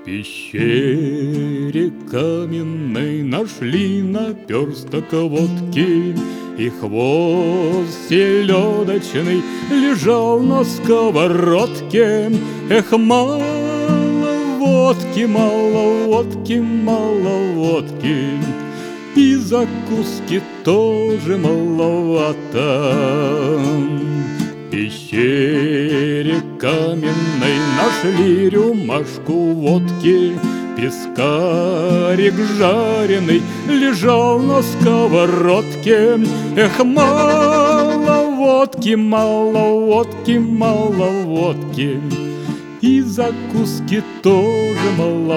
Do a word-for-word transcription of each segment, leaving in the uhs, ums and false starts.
пещере каменной нашли наперсток водки, и хвост селедочный лежал на сковородке. Эх, мало водки, мало водки, мало водки, и закуски тоже маловато. В пещере каменной нашли рюмашку водки, пескарик жареный лежал на сковородке. Эх, мало водки, мало водки, мало водки, и закуски тоже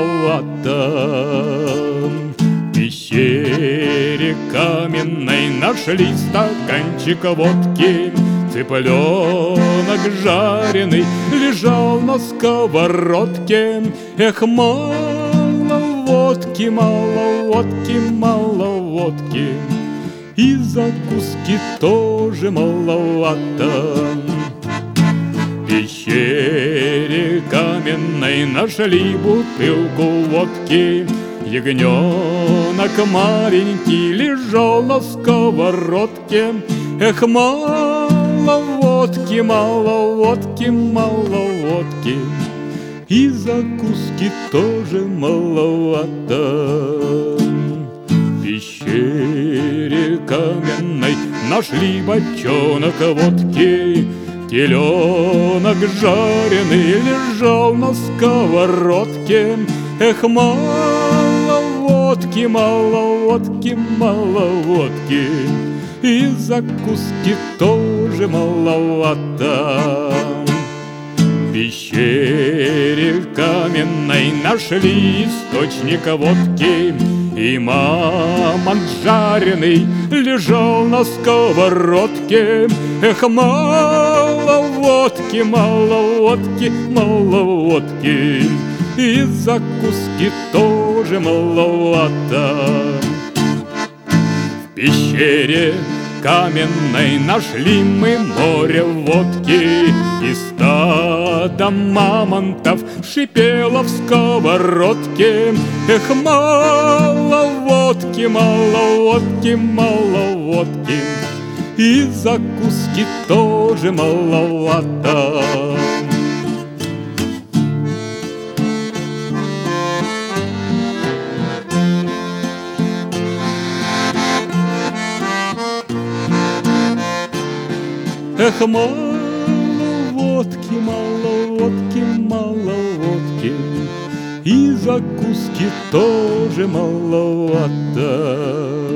маловато. В пещере каменной нашли стаканчик водки, цыпленок жареный лежал на сковородке. Эх, мало водки, мало водки, мало водки, и закуски тоже маловато. В пещере каменной нашли бутылку водки, ягненок маленький лежал на сковородке. Эх, мало водки, мало водки, мало водки, и закуски тоже маловато. В пещере каменной нашли бочонок водки, теленок жареный лежал на сковородке. Эх, мало водки, мало водки, мало водки, и закуски тоже маловато. В пещере каменной нашли источник водки, и мамонт жареный лежал на сковородке. Эх, мало водки, мало водки, мало водки, и закуски тоже маловато. В пещере каменной нашли мы море водки, и стадо мамонтов шипело в сковородке. Эх, мало водки, мало водки, мало водки, и закуски тоже маловато. Эх, мало водки, мало водки, мало водки, и закуски тоже маловато.